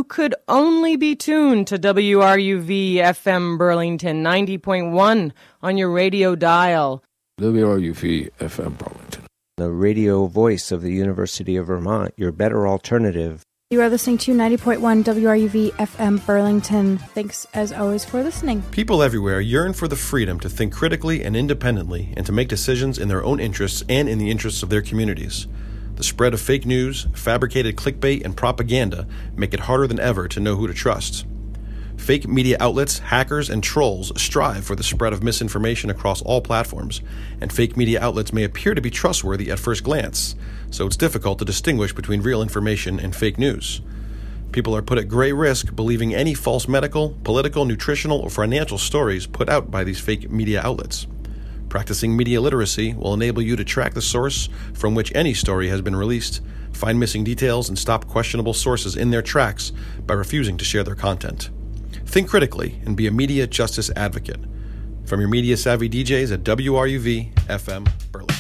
you could only be tuned to WRUV FM Burlington 90.1 on your radio dial. WRUV FM Burlington. The radio voice of the University of Vermont, your better alternative. You are listening to 90.1 WRUV FM Burlington. Thanks, as always, for listening. People everywhere yearn for the freedom to think critically and independently and to make decisions in their own interests and in the interests of their communities. The spread of fake news, fabricated clickbait, and propaganda make it harder than ever to know who to trust. Fake media outlets, hackers, and trolls strive for the spread of misinformation across all platforms, and fake media outlets may appear to be trustworthy at first glance, so it's difficult to distinguish between real information and fake news. People are put at great risk believing any false medical, political, nutritional, or financial stories put out by these fake media outlets. Practicing media literacy will enable you to track the source from which any story has been released, find missing details, and stop questionable sources in their tracks by refusing to share their content. Think critically and be a media justice advocate. From your media-savvy DJs at WRUV FM Burlington.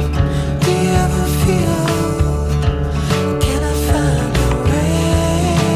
Can I find a way?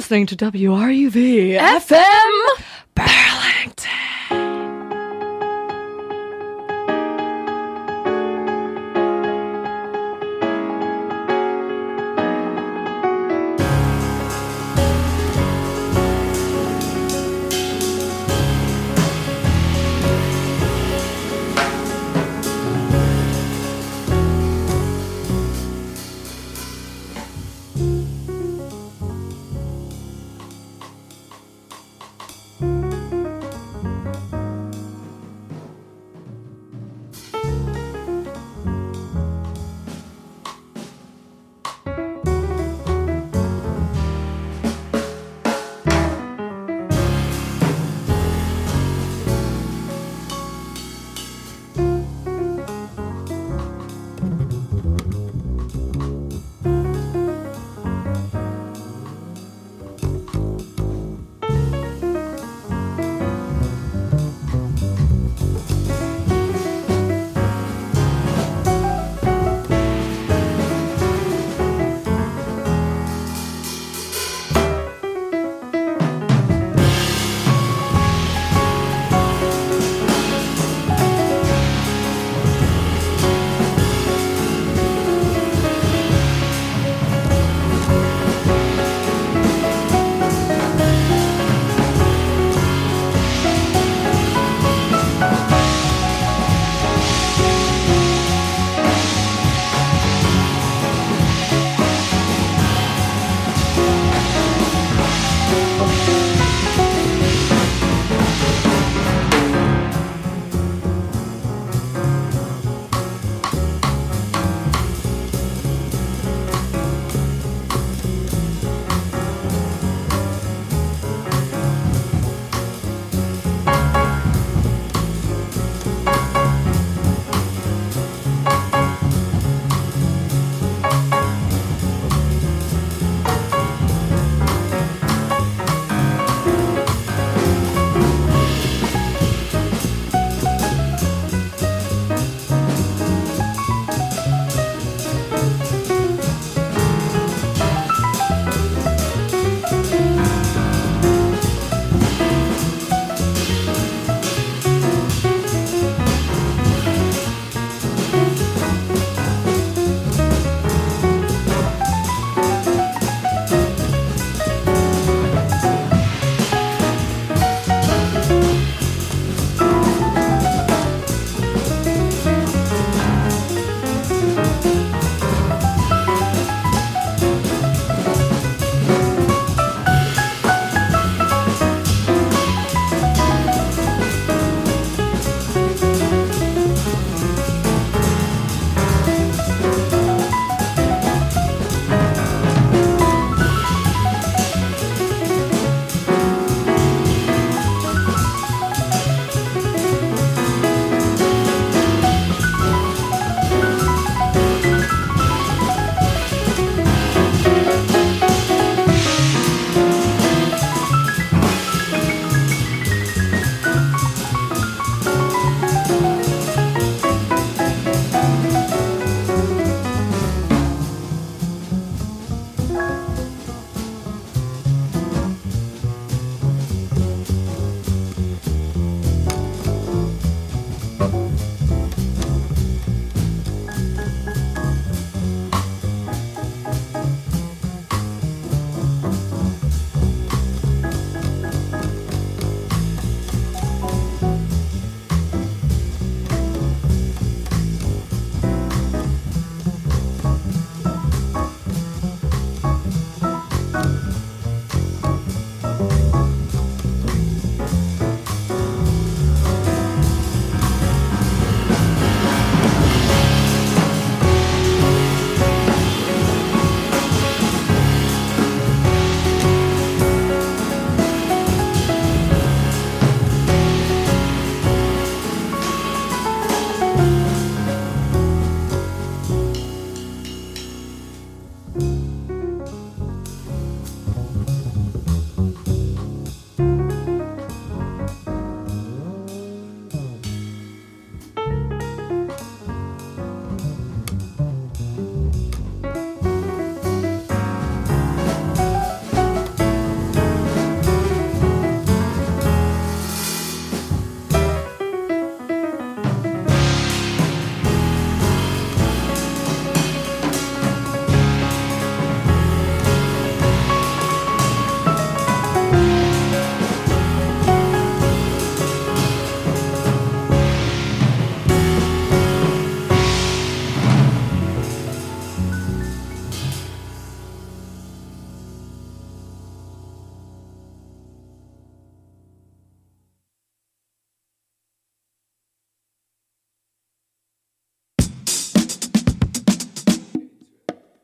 listening to WRUV FM Burlington.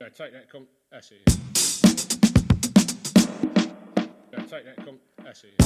Yeah, take that, come. That's it. Yeah, take that, come. That's it.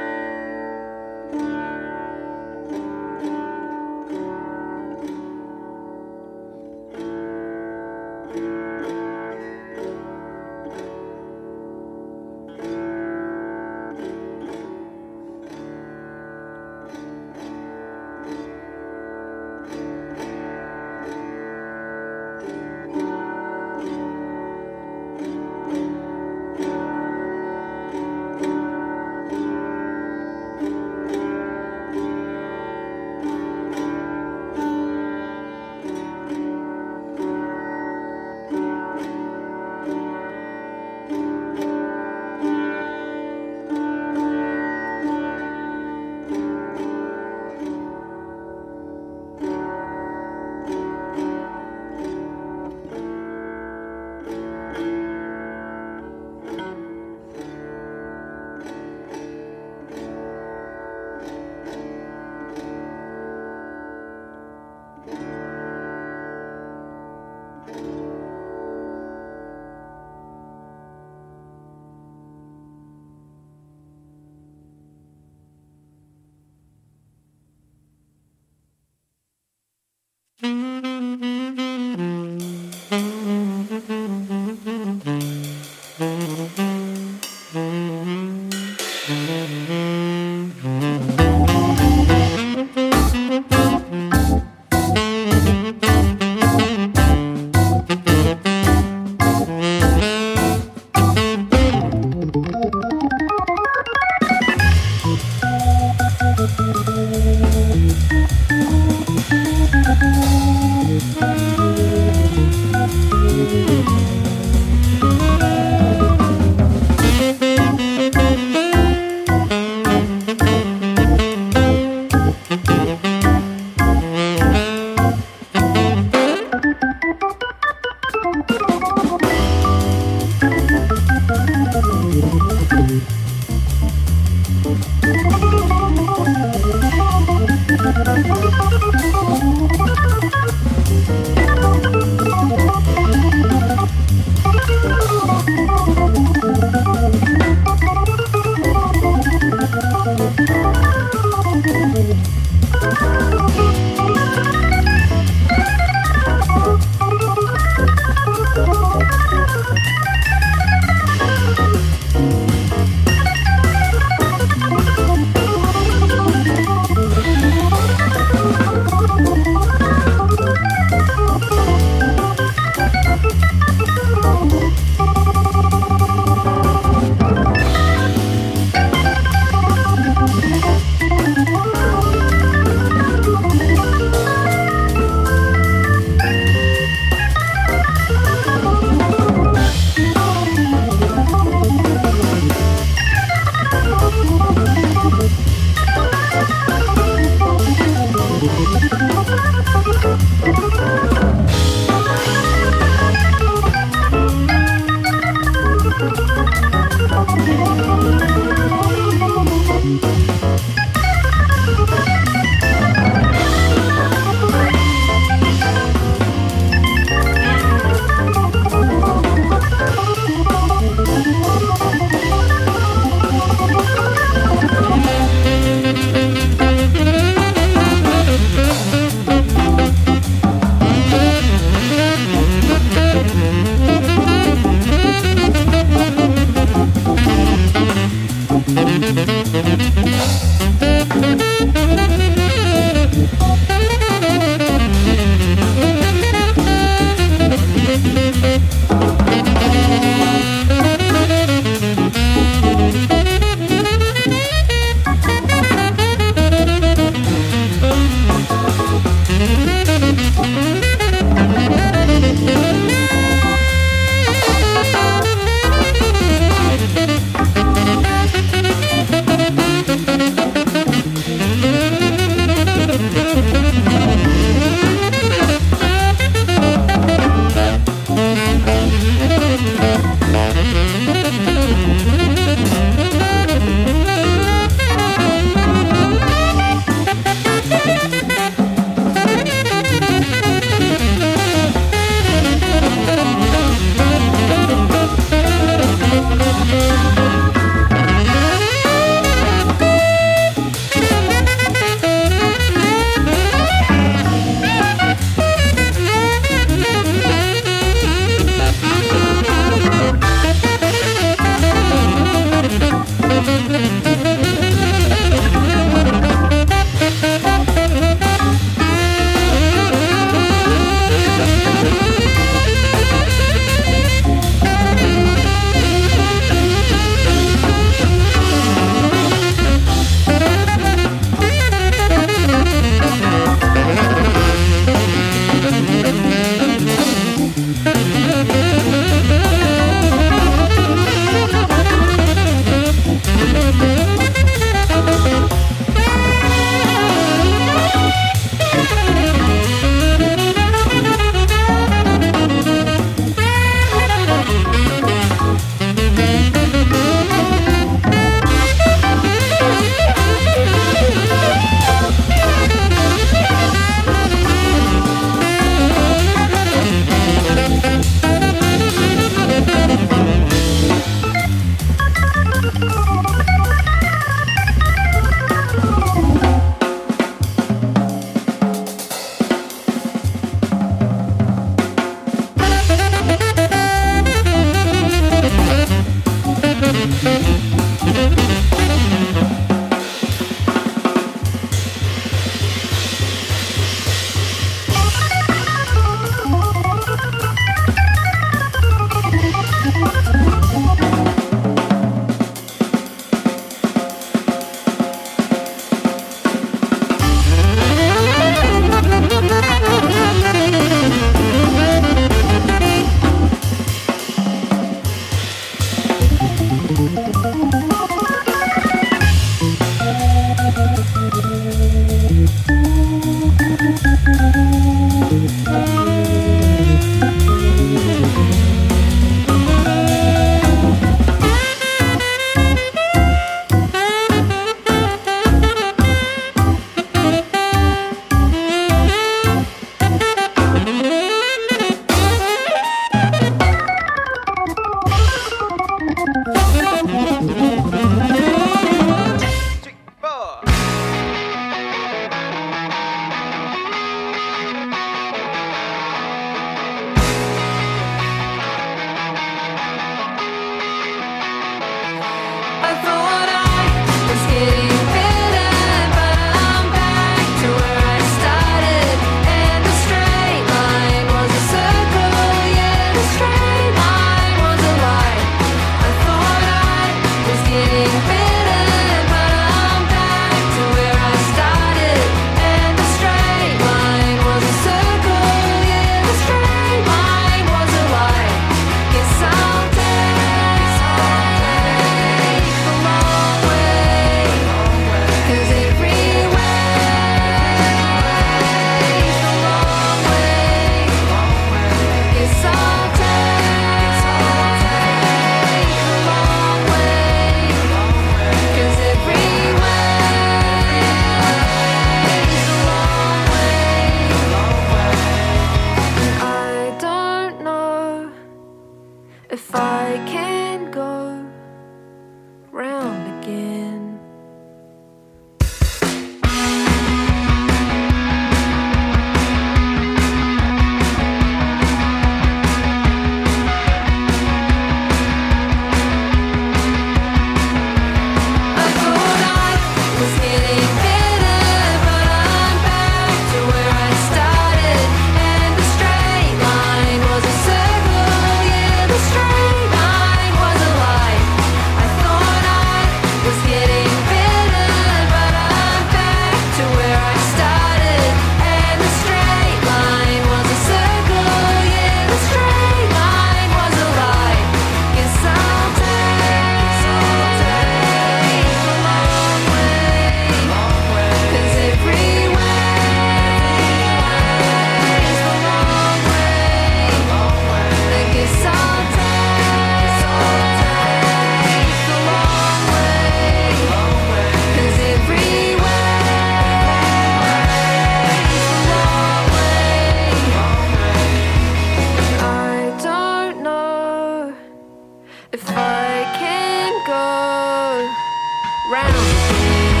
If I can go round again,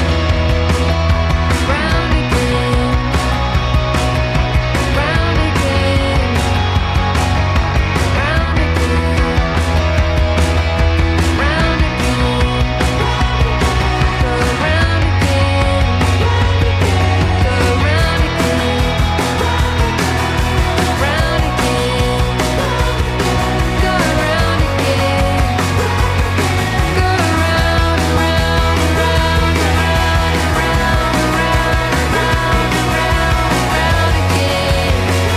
round again, round again, round again, round again, go round again, go round again, round again, go round again, go round, round, round, round, round, round, round again,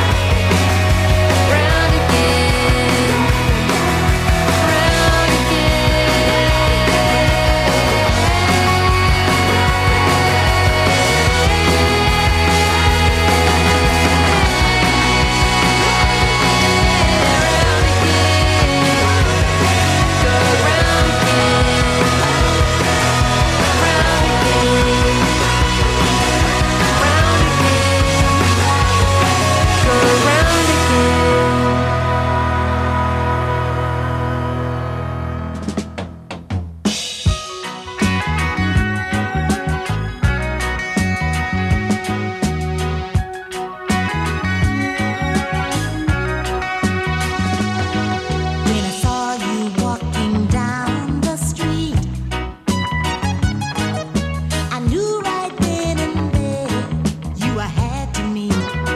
round again, round When I saw you walking down the street, I knew right then and there you I had to meet.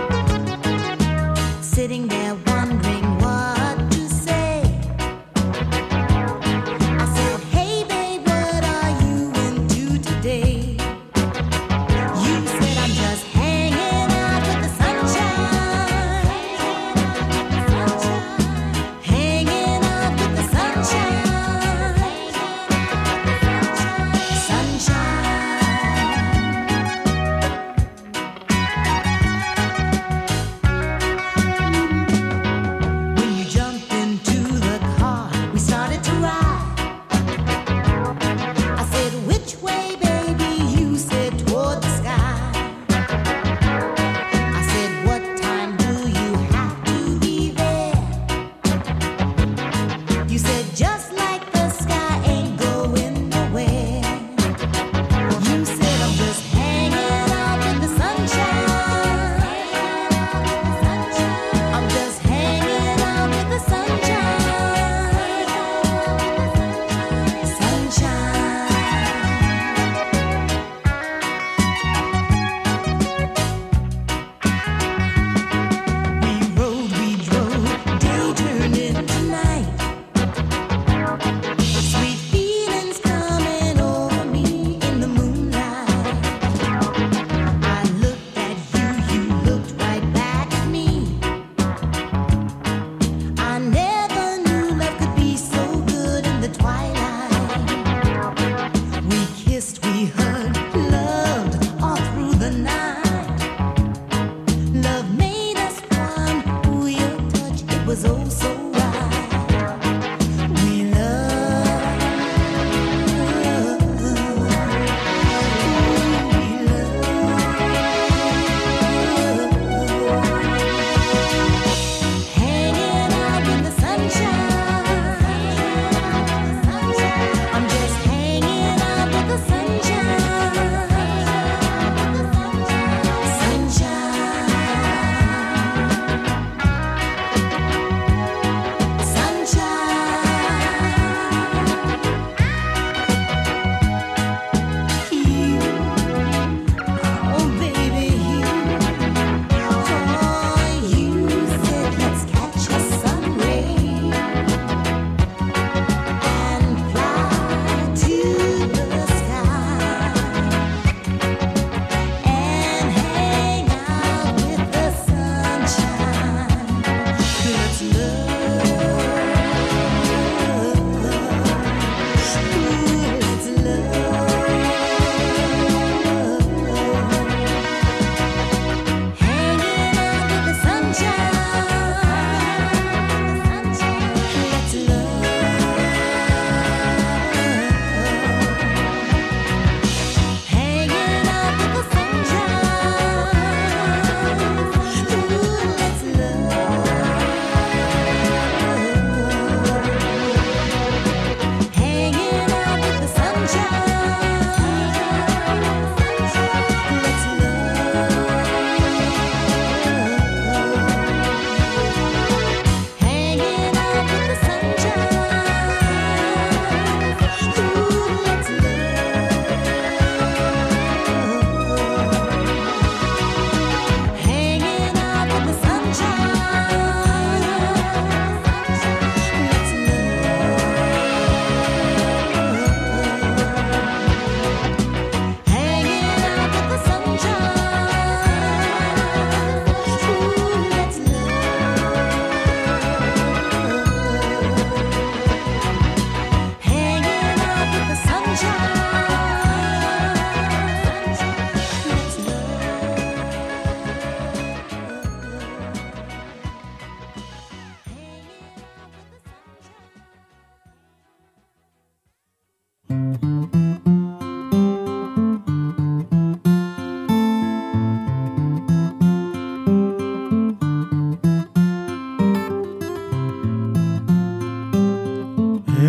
Sitting there wondering what to say, I said, hey babe, what are you into today? You said, I'm just hanging out with the sunshine, hanging out with the sunshine, sunshine. When you jumped into the car, we started to ride. I said, which way, baby? You said, toward the sky. I said, what time do you have to be there? You said, just like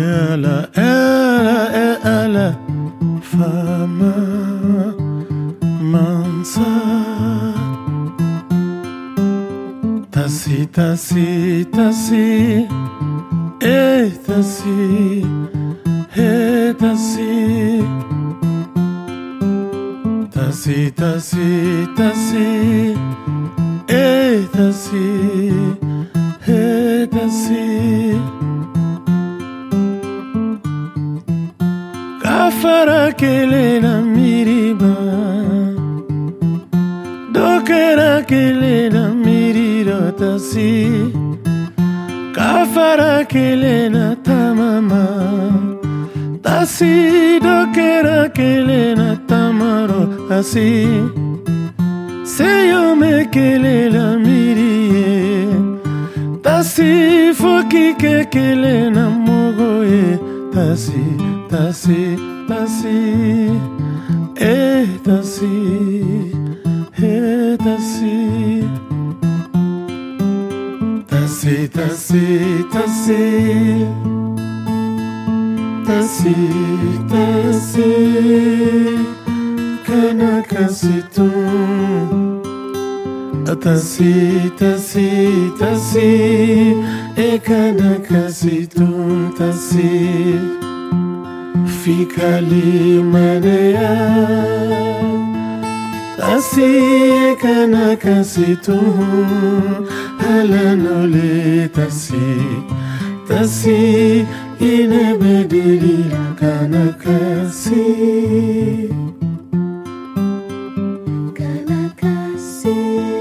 ela, fama mansa. Tasi, tasi, tasi, tasi, tasi. Tasi, tasi, tasi, tasi, tasi. Kafara kelena miriba, dokera kelena miriro tasi. Kafara kelena tamama, tasi dokera kelena tamaro asi. Seyo me kelela mirie, tasi foki ke kelena mogoye tasi. Tasi, tasi, tasi, tasi. Tasi, tasi, tasi. Tasi, tasi. Kana kasitu. Tasi, tasi, tasi. Kana kasitu, tasi. Fikali manea, tasi kana kasitu, halanole tasi, tasi inebedili kana kasi, kana kasi.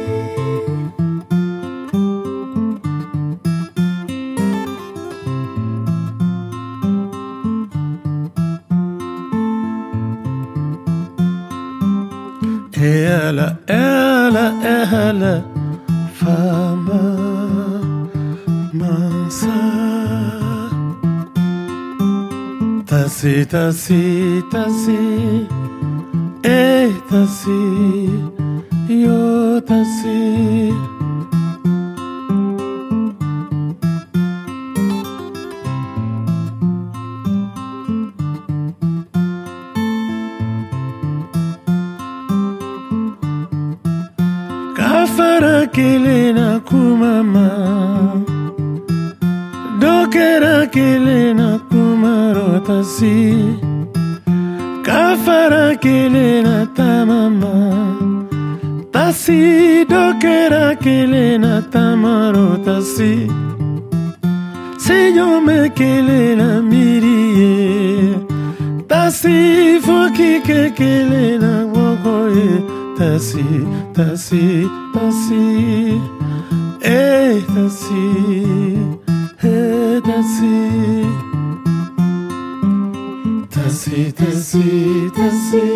Ela, ela, ela, fama mansa. Tasi, tasi, tasi, tasi, yo tasi. Kafara kelena kumama, dokera kelena kumarotasi. Kafara kelena tamama, tasi dokera kelena tamarotasi. Seyo me kelena mirie, tasi foki ke kelena wokoye. Tasi, tasi, tasi, tasi, tasi. Tasi, tasi, tasi.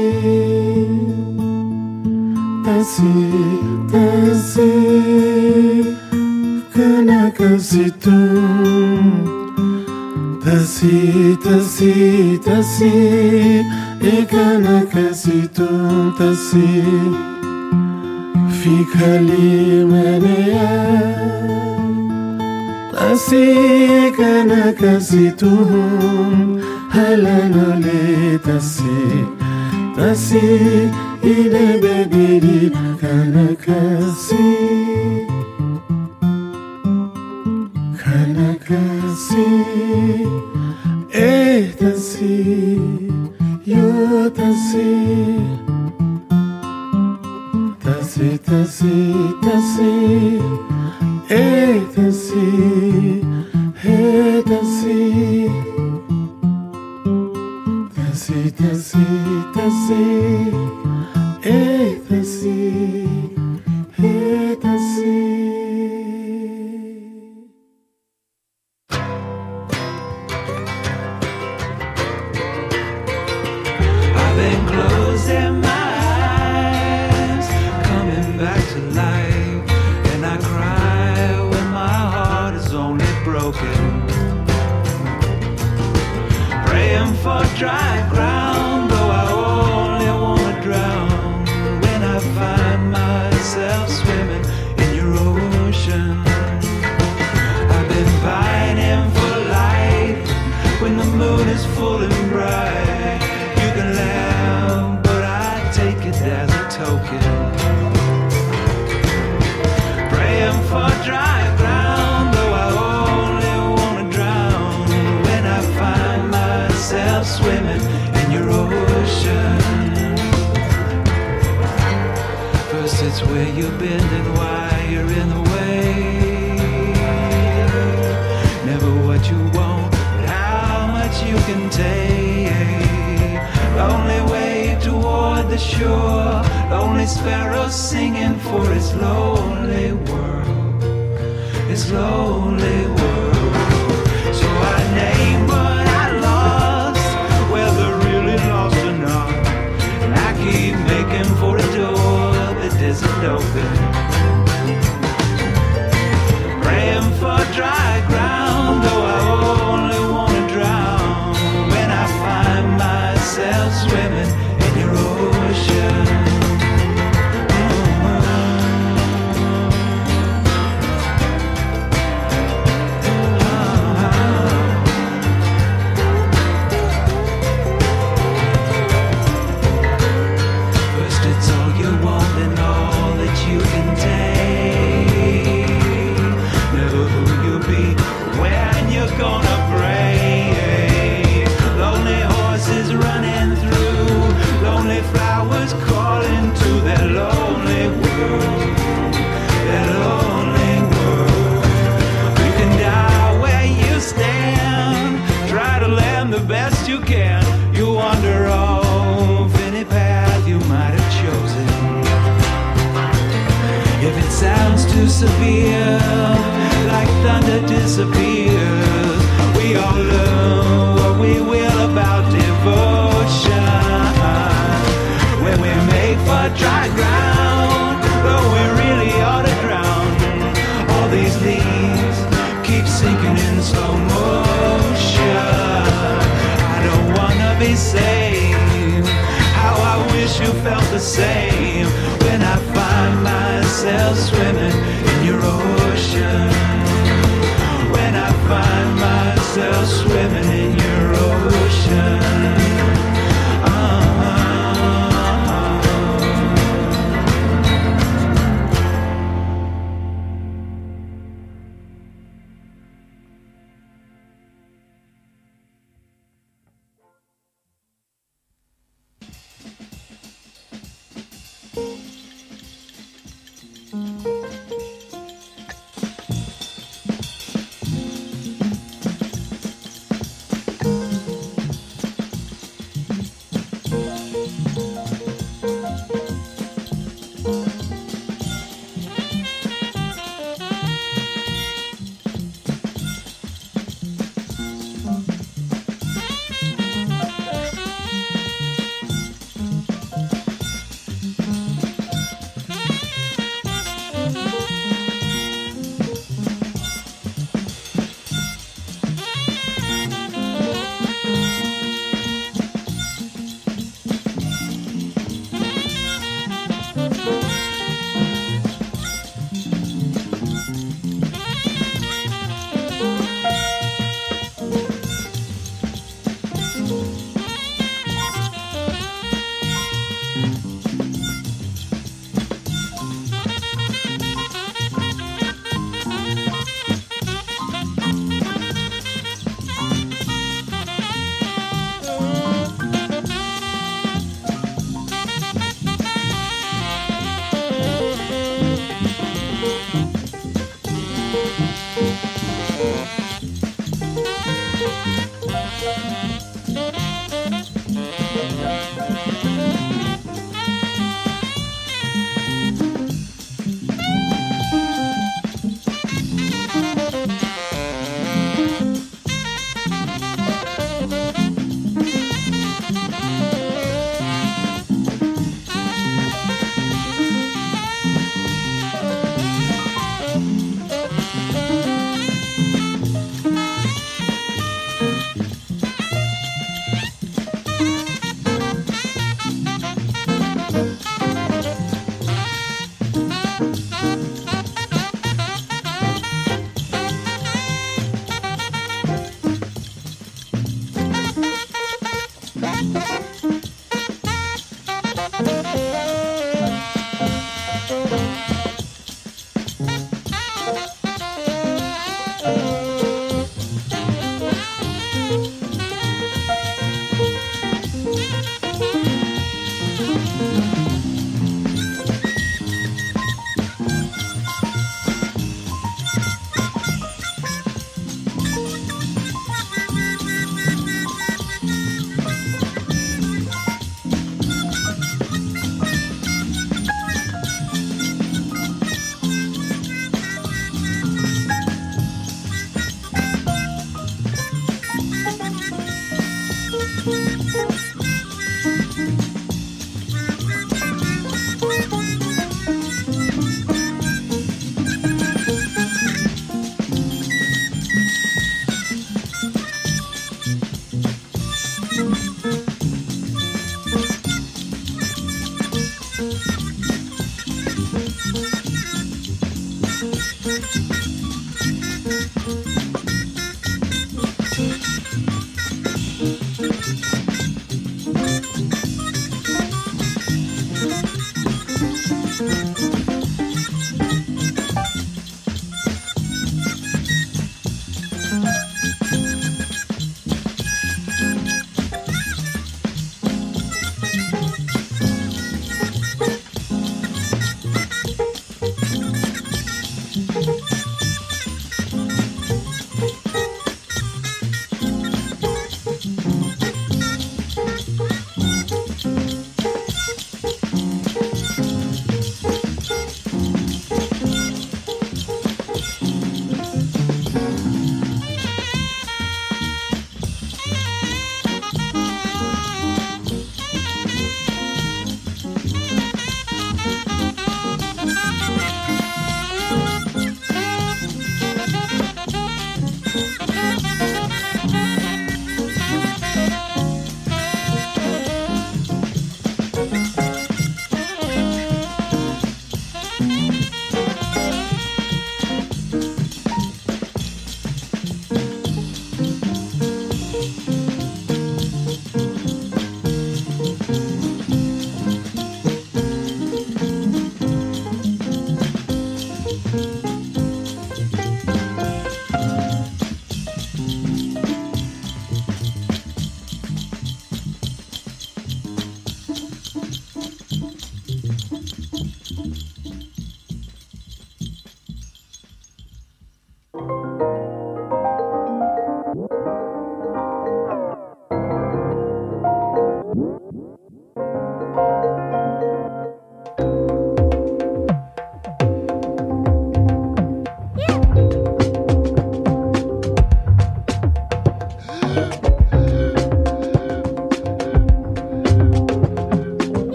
Tasi, tasi. Kana kasitu. Tasi, tasi, tasi. Kana kasitu, tasi. Fikali manea, tasi kana kasitu, halanole tasi, tasi inebedili kana kasi, kana kasi, tasi, yo tasi. Tasi, tasi, tasi, tasi, tasi. Tasi, tasi, tasi, tasi, tasi. I've been closing my back to life, and I cry when my heart is only broken. Praying for dry ground, though I only wanna drown. When I find myself swimming in your ocean, I've been fighting for life when the moon is full and bright. You can laugh, but I take it as a token. Praying for dry ground, though I only wanna drown when I find myself swimming in your ocean. First it's where you bend and why you're in the way. Never what you want, but how much you can take. Lonely way toward the shore, lonely sparrow singing for its lonely world, its lonely world. So I name what I lost, whether really lost or not, and I keep making for a door that isn't open. Praying for dry ground, though I only wanna drown when I find myself swimming in your ocean. First it's all you want and all that you can take. Never who you'll be when you're gonna break. Lonely horses running through, lonely flowers calling to that lonely world, that lonely world. You can die where you stand, try to land the best you can. You wander off any path you might have chosen. If it sounds too severe, like thunder disappears, we all learn what we will about devotion. When we make for dry ground, though we really ought to drown. All these leaves keep sinking in slow motion. I don't wanna be saved. How I wish you felt the same when I find myself swimming in your ocean. When I find myself swimming in your ocean.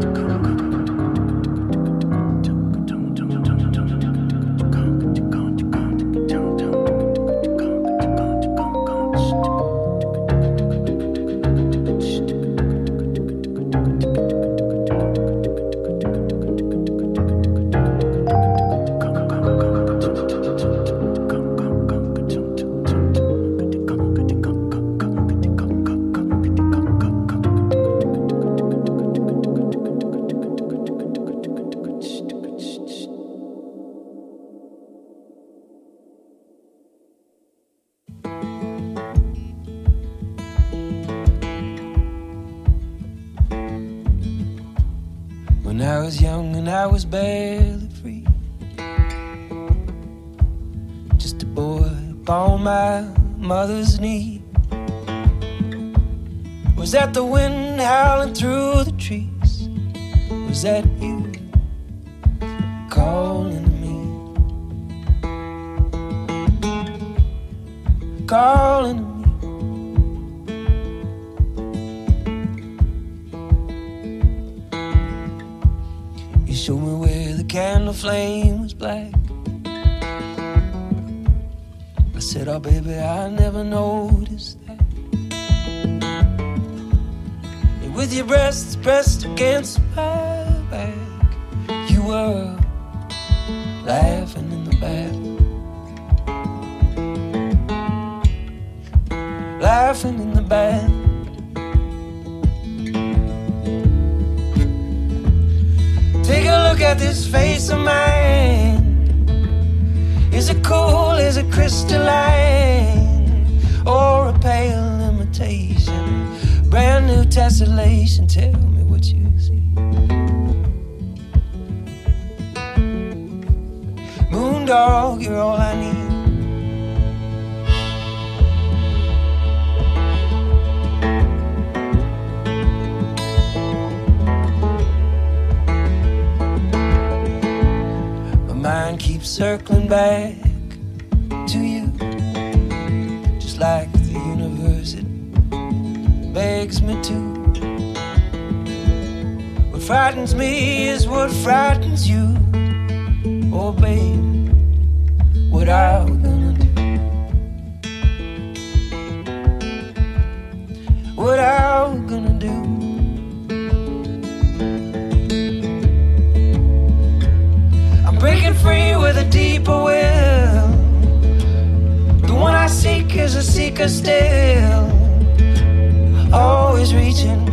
When I was young and I was barely free, just a boy upon my mother's knee. Was that the wind howling through the trees? Was that you calling to me? Calling to me. You showed me where the candle flame was black. I said, oh baby, I never noticed that. And with your breasts pressed against my back, you were laughing in the back. Laughing in the back. Take a look at this face of mine. Is it cool, is it crystalline, or a pale imitation? Brand new tessellation, tell me what you see. Moondog, you're all I need. Mind keeps circling back to you, just like the universe, it begs me to. What frightens me is what frightens you. Oh babe, what are we gonna do? What are we gonna do? Breaking free with a deeper will. The one I seek is a seeker still, always reaching